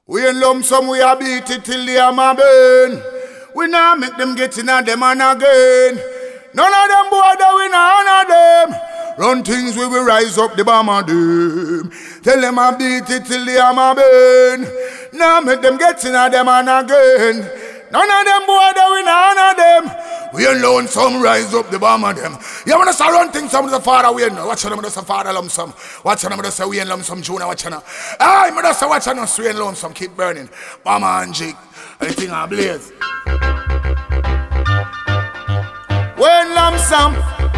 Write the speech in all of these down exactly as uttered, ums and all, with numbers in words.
We in lump sum, we a beat it till the hammer burn. We nah make them get in a them and again. None of them boy that we nah honor them. Run things we will rise up the bomber them. Tell them I beat it till the hammer burn. Now make them get in a them and again. None of them boy that we nah honor them. We alone some rise up the bomber them. You wanna start run things some of the father we know. Watch them just a father lump sum. Watch them just say we in lump sum junior watch them. Aye, me just say watch them we in lump sum keep burning. Bomber and jig. Everything I blaze. When lump sum,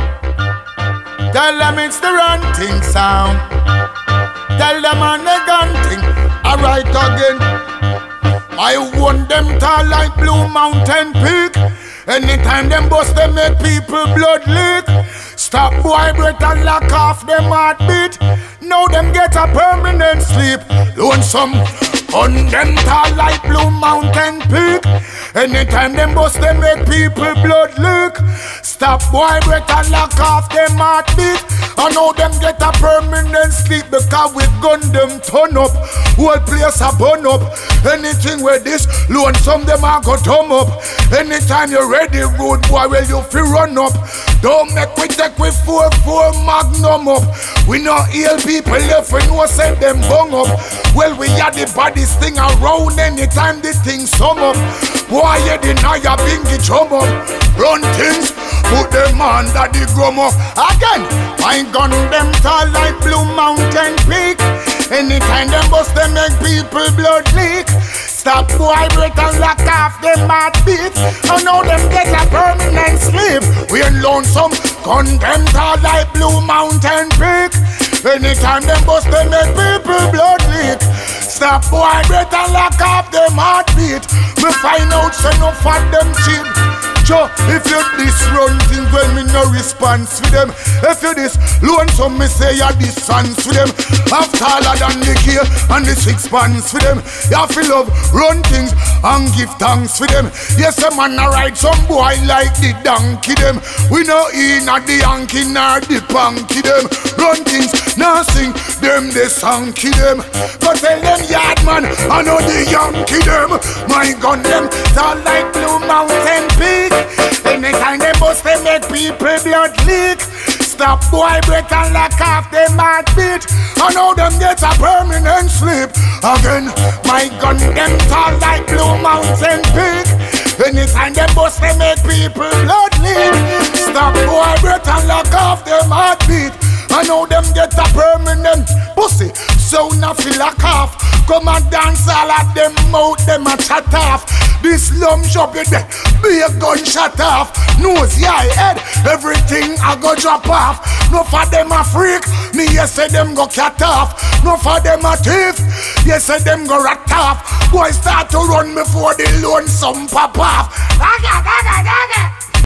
tell them it's the ranting sound. Tell them on the gun thing. Alright again. I want them tall like Blue Mountain Peak. Anytime them bust them make people blood leak. Stop boy breath and lock off them heartbeat. Now them get a permanent sleep. Lonesome on them tall like Blue Mountain Peak. Anytime them bust them make people blood leak. Stop boy breath and lock off them heartbeat. I know them get a permanent sleep because we gun them turn up. Whole place a burn up. Anything with this lonesome them a go thumb up. Anytime you're ready rude boy well you feel run up. Don't make we take we four four magnum up. We not heal people left we know send them bung up. Well we had the baddest thing around anytime the thing sum up. Boy you deny your bingy drum up. Run things put them under the grum up. Again my gun them tall like Blue Mountain Peak. Anytime them bust them make people blood leak. Stop boy breath and lock off them heartbeat. I know them get a permanent sleep. We ain't lonesome, gun them tall like Blue Mountain Peak. Anytime them bust them make people blood leak. Stop boy breath and lock off them heartbeat. Me find out say no for them cheap. Joe, if you this run things well me no response with them. If you this lonesome me say you distance with them. Half taller than the gear and the six pants with them. You have to love run things and give thanks with them. Yes a man a ride some boy like the donkey them. We no in at the Yankee nor the punky them. Run things now sing them the sanky them. But tell them yard man I know the Yankee them. My gun them tall like Blue Mountain Peak. Anytime they bust they make people blood leak. Stop boy breath and lock off them heartbeat. I know them get a permanent sleep. Again, my gun them tall like Blue Mountain Peak. Anytime they bust they make people blood leak. Stop boy breath and lock off them heartbeat. I know them get a permanent pussy. So now feel like off. Come and dance all at them mouth them a chat off. This lump shop you there, be a gunshot off. Nose, yeah, head, everything I go drop off. No for them a freak, me yes say them go cat off. No for them a thief, yes say them go rat off. Boy start to run before the lonesome pop off. Daga, daga, daga.